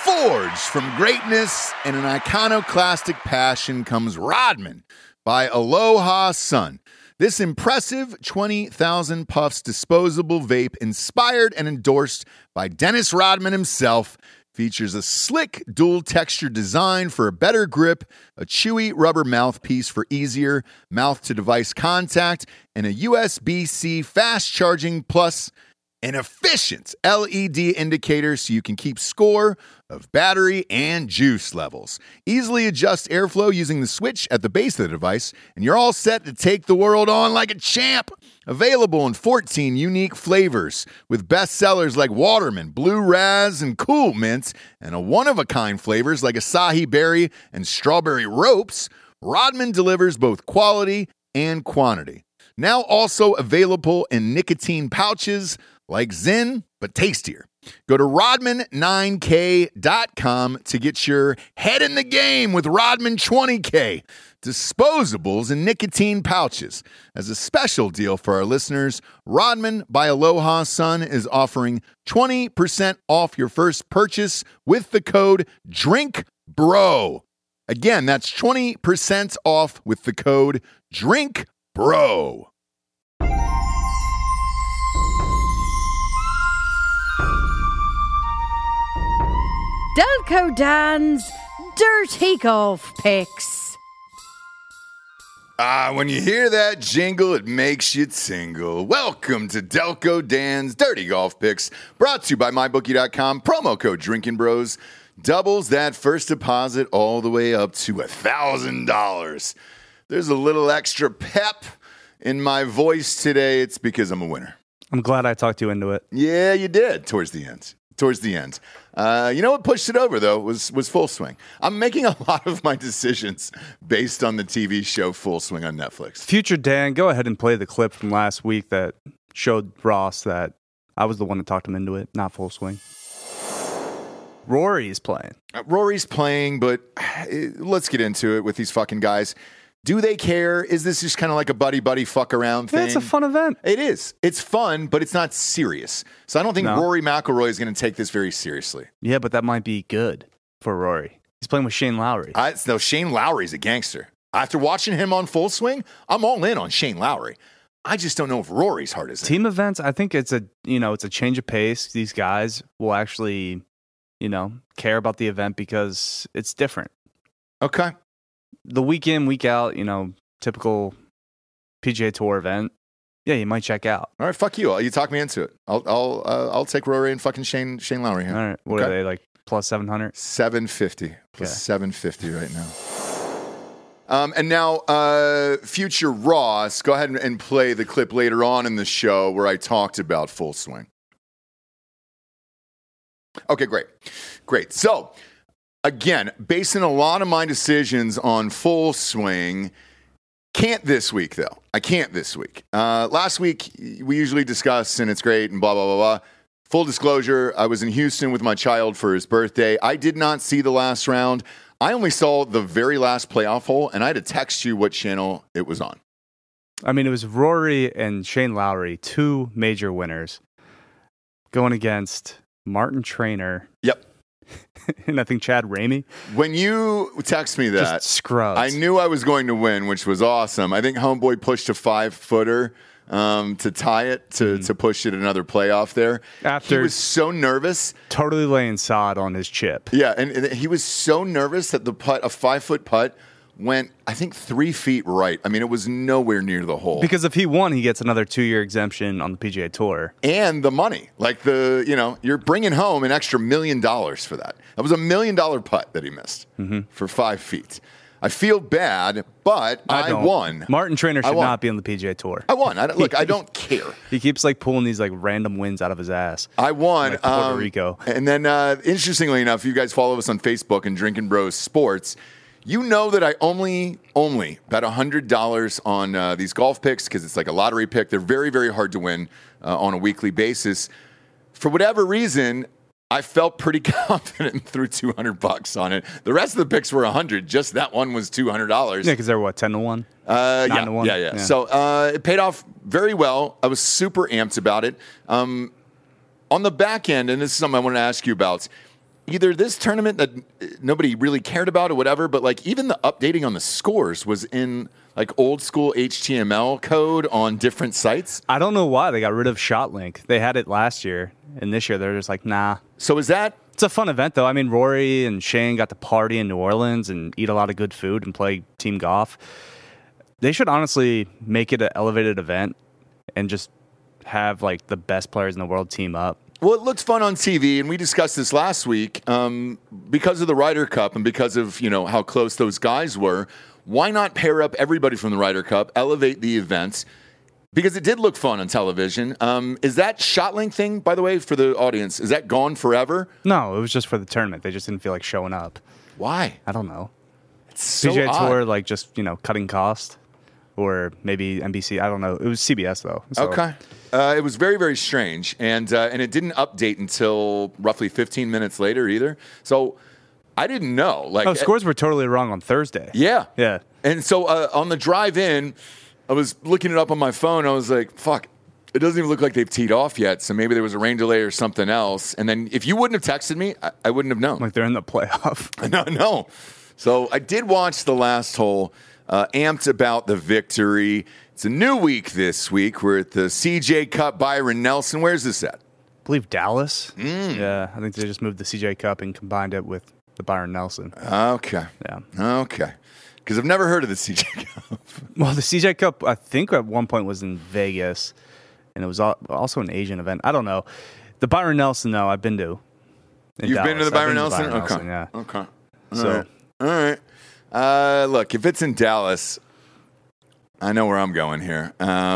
Forged from greatness and an iconoclastic passion comes Rodman by Aloha Sun. This impressive 20,000 puffs disposable vape, inspired and endorsed by Dennis Rodman himself, features a slick dual texture design for a better grip, a chewy rubber mouthpiece for easier mouth-to-device contact, and a USB-C fast charging plus an efficient LED indicator so you can keep score of battery and juice levels. Easily adjust airflow using the switch at the base of the device, and you're all set to take the world on like a champ. Available in 14 unique flavors with bestsellers like Waterman, Blue Raz, and Cool Mint, and a one-of-a-kind flavors like Acai Berry and Strawberry Ropes, Rodman delivers both quality and quantity. Now also available in nicotine pouches like Zen, but tastier. Go to Rodman9K.com to get your head in the game with Rodman 20K. Disposables and nicotine pouches. As a special deal for our listeners, Rodman by Aloha Sun is offering 20% off your first purchase with the code DRINKBRO. Again, that's 20% off with the code DRINKBRO. Delco Dan's Dirty Golf Picks. When you hear that jingle, it makes you tingle. Welcome to Delco Dan's Dirty Golf Picks, brought to you by MyBookie.com. Promo code Drinking Bros doubles that first deposit all the way up to $1,000. There's a little extra pep in my voice today. It's because I'm a winner. I'm glad I talked you into it. Yeah, you did towards the end. You know what pushed it over, though, was Full Swing. I'm making a lot of my decisions based on the TV show Full Swing on Netflix. Future Dan, go ahead and play the clip from last week that showed Ross that I was the one that talked him into it, not Full Swing. Rory's playing. Rory's playing, but let's get into it with these fucking guys. Do they care? Is this just kind of like a buddy fuck around thing? Yeah, it's a fun event. It is. It's fun, but it's not serious. So I don't think Rory McIlroy is going to take this very seriously. Yeah, but that might be good for Rory. He's playing with Shane Lowry. No, Shane Lowry's a gangster. After watching him on Full Swing, I'm all in on Shane Lowry. I just don't know if Rory's heart is in. Team events, I think it's a change of pace. These guys will actually, care about the event because it's different. Okay. The week in, week out, typical PGA Tour event. Yeah, you might check out. All right, fuck you. You talk me into it. I'll take Rory and fucking Shane Lowry here. All right, what are they, like plus 700? 750 plus 750 right now. And now, future Ross, go ahead and play the clip later on in the show where I talked about Full Swing. Okay, great. So, again, basing a lot of my decisions on Full Swing, can't this week, though. I can't this week. Last week, we usually discuss, and it's great, and blah, blah, blah, blah. Full disclosure, I was in Houston with my child for his birthday. I did not see the last round. I only saw the very last playoff hole, and I had to text you what channel it was on. I mean, it was Rory and Shane Lowry, two major winners, going against Martin Traynor. Yep. And I think Chad Ramey. When you text me that, just scrubs. I knew I was going to win, which was awesome. I think Homeboy pushed a 5-footer to tie it, to push it another playoff there. He was so nervous. Totally laying sod on his chip. Yeah, and he was so nervous that the putt, a 5-foot putt, went, I think, 3 feet right. I mean, it was nowhere near the hole. Because if he won, he gets another 2-year exemption on the PGA Tour. And the money. Like, you're bringing home an extra $1 million for that. That was $1 million putt that he missed for 5 feet. I feel bad, but I won. Martin Traynor should not be on the PGA Tour. I won. I don't care. He keeps pulling these random wins out of his ass. I won. Like Puerto Rico. And then, interestingly enough, you guys follow us on Facebook and Drinking Bros Sports. You know that I only bet $100 on these golf picks because it's like a lottery pick. They're very, very hard to win on a weekly basis. For whatever reason, I felt pretty confident and threw $200 on it. The rest of the picks were $100. Just that one was $200. Yeah, because they were 10-1? 9-1? Yeah. So it paid off very well. I was super amped about it. On the back end, and this is something I want to ask you about. either this tournament that nobody really cared about or whatever, but like even the updating on the scores was in like old school HTML code on different sites. I don't know why they got rid of ShotLink. They had it last year, and this year they're just like, nah. So is that... It's a fun event, though. I mean, Rory and Shane got to party in New Orleans and eat a lot of good food and play team golf. They should honestly make it an elevated event and just have like the best players in the world team up. Well, it looked fun on TV, and we discussed this last week. Because of the Ryder Cup and because of, you know, how close those guys were, why not pair up everybody from the Ryder Cup, elevate the events? Because it did look fun on television. Is that ShotLink thing, by the way, for the audience, is that gone forever? No, it was just for the tournament. They just didn't feel like showing up. Why? I don't know. It's so PGA odd. Tour, like just, you know, cutting cost, or maybe NBC. I don't know. It was CBS though. So. Okay. It was very, very strange, and it didn't update until roughly 15 minutes later either. So I didn't know. Like, scores were totally wrong on Thursday. Yeah. Yeah. And so on the drive in, I was looking it up on my phone. I was like, fuck, it doesn't even look like they've teed off yet. So maybe there was a rain delay or something else. And then if you wouldn't have texted me, I wouldn't have known. Like they're in the playoff. No. So I did watch the last hole, amped about the victory. It's a new week this week. We're at the CJ Cup, Byron Nelson. Where's this at? I believe Dallas. Yeah, I think they just moved the CJ Cup and combined it with the Byron Nelson. Okay. Yeah. Okay. Because I've never heard of the CJ Cup. Well, the CJ Cup, I think at one point was in Vegas, and it was also an Asian event. I don't know. The Byron Nelson, though, I've been to. You've been to the Byron Nelson? Okay. Nelson, Yeah. Okay. So, All right. Look, if it's in Dallas, I know where I'm going here.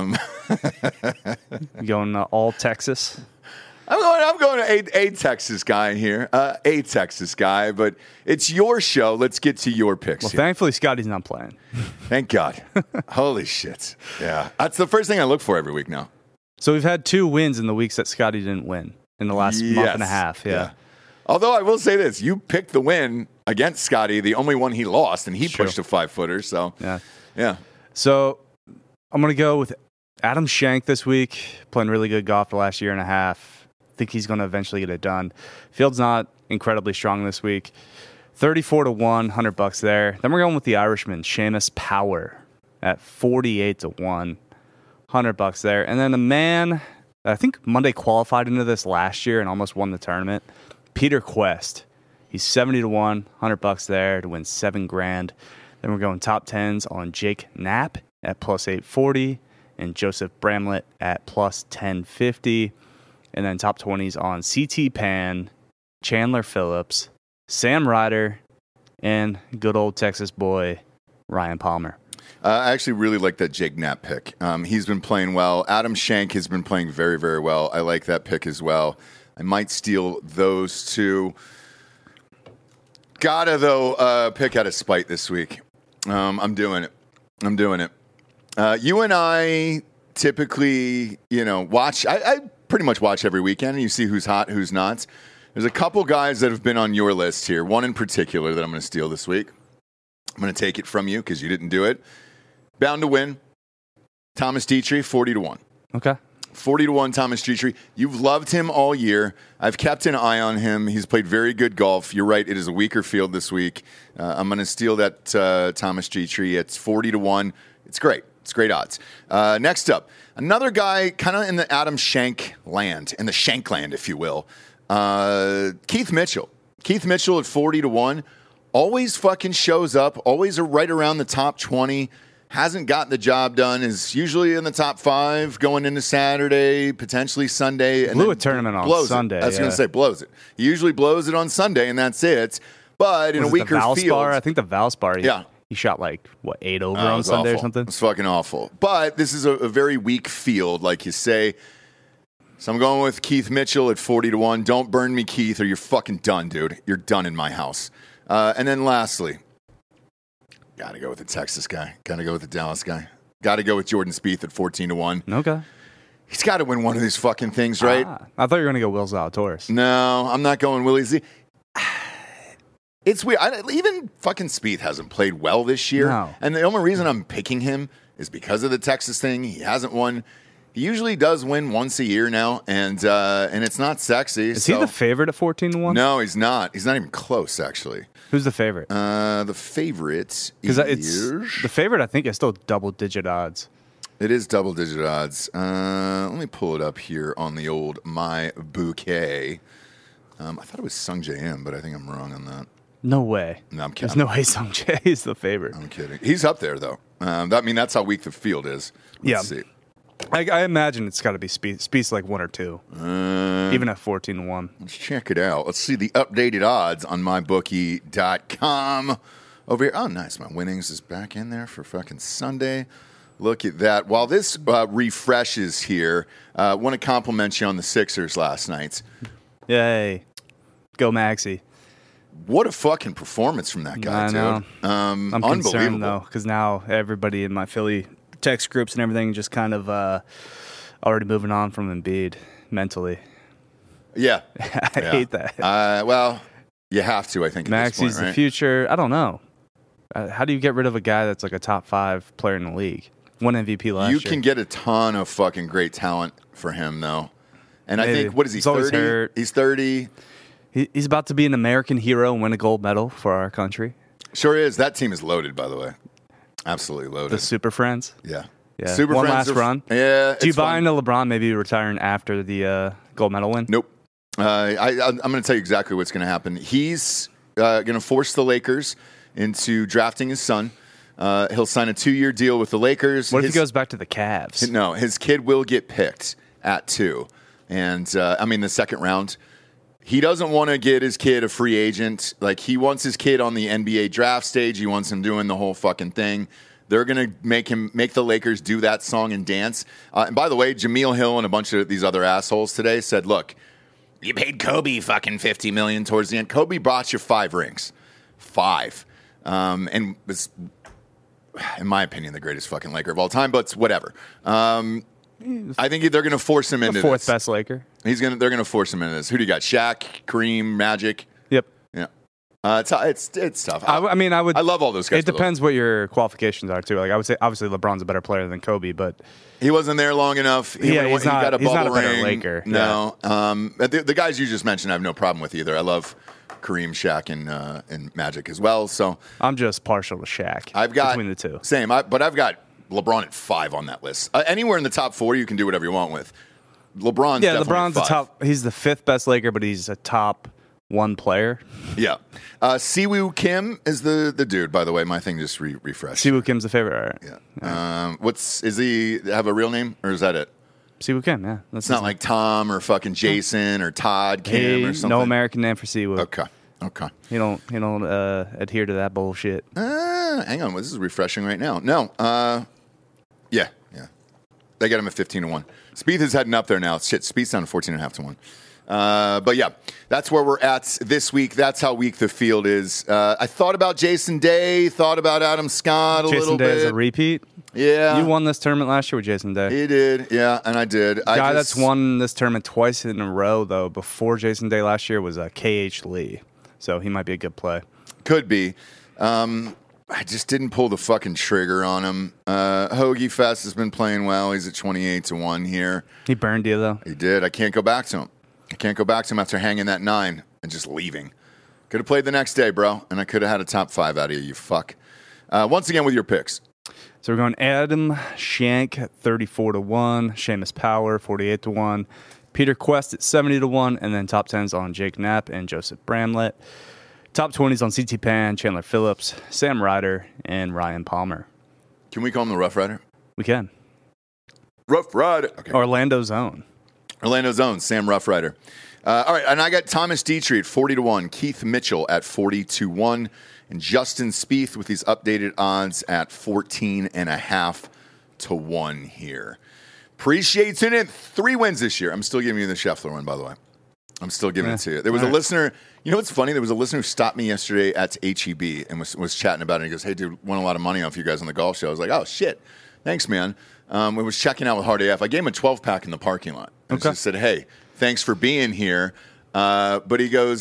going all Texas. I'm going to a Texas guy here, a Texas guy, but it's your show. Let's get to your picks. Well, here. thankfully, Scotty's not playing. Thank God. Holy shit. Yeah. That's the first thing I look for every week now. So we've had 2 wins in the weeks that Scotty didn't win in the last month and a half. Yeah. Although I will say this, you picked the win against Scotty, the only one he lost, and he pushed a 5-footer. So, yeah. So I'm going to go with Adam Schenk this week, playing really good golf the last year and a half. I think he's going to eventually get it done. Field's not incredibly strong this week. 34-1, $100 there. Then we're going with the Irishman, Seamus Power, at 48-1, $100 there. And then a man, I think Monday qualified into this last year and almost won the tournament, Peter Quest. He's 70-1, $100 there to win $7,000. Then we're going top 10s on Jake Knapp at plus 840 and Joseph Bramlett at plus 1050. And then top 20s on CT Pan, Chandler Phillips, Sam Ryder, and good old Texas boy, Ryan Palmer. I actually really like that Jake Knapp pick. He's been playing well. Adam Schenk has been playing very, very well. I like that pick as well. I might steal those two. Gotta, though, pick out of spite this week. I'm doing it. You and I typically, watch. I pretty much watch every weekend, and you see who's hot, who's not. There's a couple guys that have been on your list here. One in particular that I'm going to steal this week. I'm going to take it from you because you didn't do it. Bound to win. Thomas Dietrich, 40-1. Okay. 40-1 Thomas Dietrich. You've loved him all year. I've kept an eye on him. He's played very good golf. You're right. It is a weaker field this week. I'm going to steal that Thomas Dietrich. It's 40-1. It's great. It's great odds. Next up, another guy kind of in the Adam Schenk land, in the Schenk land, if you will. Keith Mitchell. Keith Mitchell at 40-1. Always fucking shows up. Always right around the top 20. Hasn't gotten the job done. Is usually in the top 5 going into Saturday, potentially Sunday. And blew a tournament on Sunday. I was going to say blows it. He usually blows it on Sunday, and that's it. But in a weaker field. I think the Valspar. Yeah. He shot 8 over on Sunday awful. or something. It's fucking awful. But this is a very weak field, like you say. So I'm going with Keith Mitchell at 40-1. Don't burn me, Keith, or you're fucking done, dude. You're done in my house. And then lastly, got to go with the Texas guy. Got to go with the Dallas guy. Got to go with Jordan Spieth at 14-1. Okay. He's got to win one of these fucking things, right? I thought you were going to go Will Zalatoris. No, I'm not going Willie Z. It's weird. Even fucking Spieth hasn't played well this year. No. And the only reason I'm picking him is because of the Texas thing. He hasn't won. He usually does win once a year now, and it's not sexy. Is he the favorite at 14-1? No, he's not. He's not even close, actually. Who's the favorite? The favorite Because it's the favorite. I think is still double-digit odds. It is double-digit odds. Let me pull it up here on the old My Bouquet. I thought it was Sung J M, but I think I'm wrong on that. No way. No, I'm kidding. There's no way Sung Jae is the favorite. I'm kidding. He's up there, though. That's how weak the field is. Let's see. I imagine it's got to be Spieth's like 1 or 2, even at 14-1. Let's check it out. Let's see the updated odds on mybookie.com over here. Oh, nice. My winnings is back in there for fucking Sunday. Look at that. While this refreshes here, I want to compliment you on the Sixers last night. Yay. Go Maxey. What a fucking performance from that guy, I know. dude. I'm concerned, though, because now everybody in my Philly text groups and everything just kind of already moving on from Embiid mentally. Yeah. I hate that. Well, you have to, I think, at this point, Maxey's right? the future. I don't know. How do you get rid of a guy that's like a top 5 player in the league? Won MVP last year. You can get a ton of fucking great talent for him, though. And Maybe. I think, what is he, He's always 30? hurt. He's 30. He's about to be an American hero and win a gold medal for our country. Sure is. That team is loaded, by the way. Absolutely loaded. The Super Friends. Yeah. Yeah. Super One Friends last run. Yeah. Do you it's buy fun. into LeBron maybe retiring after the gold medal win? Nope. I'm going to tell you exactly what's going to happen. He's going to force the Lakers into drafting his son. He'll sign a 2-year deal with the Lakers. What if he goes back to the Cavs? No, his kid will get picked at 2. And, the second round. He doesn't want to get his kid a free agent. Like, he wants his kid on the NBA draft stage. He wants him doing the whole fucking thing. They're going to make the Lakers do that song and dance. And by the way, Jameel Hill and a bunch of these other assholes today said, look, you paid Kobe fucking $50 million towards the end. Kobe bought you 5 rings. 5. And was, in my opinion, the greatest fucking Laker of all time, but whatever. I think they're going to force him into The 4th this. best Laker. They're going to force him into this. Who do you got? Shaq, Kareem, Magic. Yep. Yeah, it's tough. I love all those guys. It depends what your qualifications are too. Like I would say, obviously LeBron's a better player than Kobe, but he wasn't there long enough. He got a bubble he's not a better ring. Laker. No, the guys you just mentioned, I have no problem with either. I love Kareem, Shaq, and Magic as well. So I'm just partial to Shaq. I've got between the two. Same, but I've got LeBron at 5 on that list. Anywhere in the top 4, you can do whatever you want with. LeBron's LeBron's the the top. He's the 5th best Laker, but he's a top 1 player. Yeah. Siwoo Kim is the dude, by the way. My thing just refreshed. Siwoo Kim's the favorite. All right. Yeah. Is he have a real name or is that it? Siwoo Kim, yeah. That's It's not like Tom or fucking Jason or Todd Kim or something. No American name for Siwoo. Okay. He don't adhere to that bullshit. Hang on. This is refreshing right now. No. Yeah. They got him at 15-1. Spieth is heading up there now. Shit, Spieth's down to 14.5-1. But yeah, that's where we're at this week. That's how weak the field is. I thought about Jason Day, thought about Adam Scott a little bit. Jason Day is a repeat. Yeah. You won this tournament last year with Jason Day. He did, yeah, and I did. Guy that's won this tournament twice in a row, though, before Jason Day last year was K.H. Lee. So he might be a good play. Could be. I just didn't pull the fucking trigger on him. Hoagie Fest has been playing well. He's at 28-1 here. He burned you, though. He did. I can't go back to him. After hanging that 9 and just leaving. Could have played the next day, bro, and I could have had a top 5 out of you fuck. Once again with your picks. So we're going Adam Shank, 34-1. Seamus Power, 48-1. Peter Quest at 70-1. And then top 10s on Jake Knapp and Joseph Bramlett. Top 20s on CT Pan, Chandler Phillips, Sam Ryder, and Ryan Palmer. Can we call him the Rough Rider? We can. Rough Rider. Okay. Orlando's own. Orlando's own, Sam Rough Rider. All right, and I got Thomas Dietrich at 40-1, Keith Mitchell at 40-1, and Justin Spieth with these updated odds at 14.5-1 here. Appreciate you tuning in. 3 wins this year. I'm still giving you the Scheffler one, by the way. I'm still giving it to you. There was a listener. You know what's funny? There was a listener who stopped me yesterday at HEB and was chatting about it. And he goes, "Hey, dude, won a lot of money off you guys on the golf show." I was like, "Oh, shit. Thanks, man." We was checking out with Hard AF. I gave him a 12-pack in the parking lot. And just said, "Hey, thanks for being here." But he goes,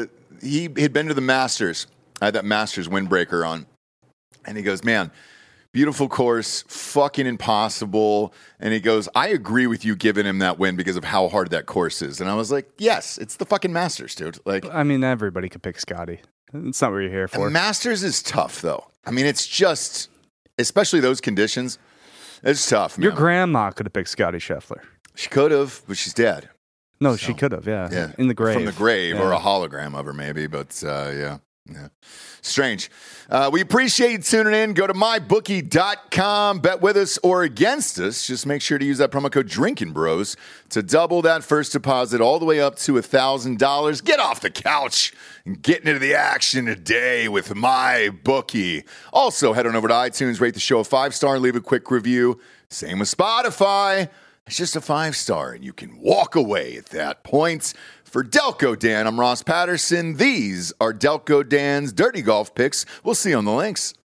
he had been to the Masters. I had that Masters windbreaker on. And he goes, "Man, beautiful course, fucking impossible. And he goes, I agree with you giving him that win because of how hard that course is. And I was like, yes, it's the fucking Masters, dude. Like, I mean, everybody could pick Scotty. It's not what you're here for. Masters is tough, though. I mean, it's just, especially those conditions, it's tough, man. Your grandma could have picked Scotty Scheffler. She could have, but she's dead. No, she could have, yeah. In the grave. From the grave, or a hologram of her, maybe. But, yeah. Strange. We appreciate you tuning in. Go to mybookie.com. Bet with us or against us. Just make sure to use that promo code Drinking Bros to double that first deposit all the way up to $1,000. Get off the couch and get into the action today with MyBookie. Also, head on over to iTunes, rate the show a 5-star, and leave a quick review. Same with Spotify. It's just a 5-star, and you can walk away at that point. For Delco Dan, I'm Ross Patterson. These are Delco Dan's Dirty Golf Picks. We'll see you on the links.